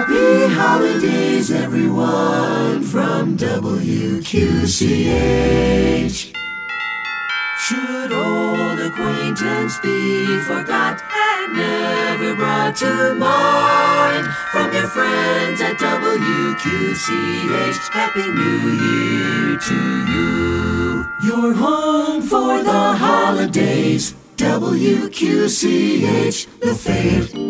Happy holidays, everyone, from WQCH. Should old acquaintance be forgot and never brought to mind, from your friends at WQCH, Happy New Year to you. You're home for the holidays, WQCH, the Fayette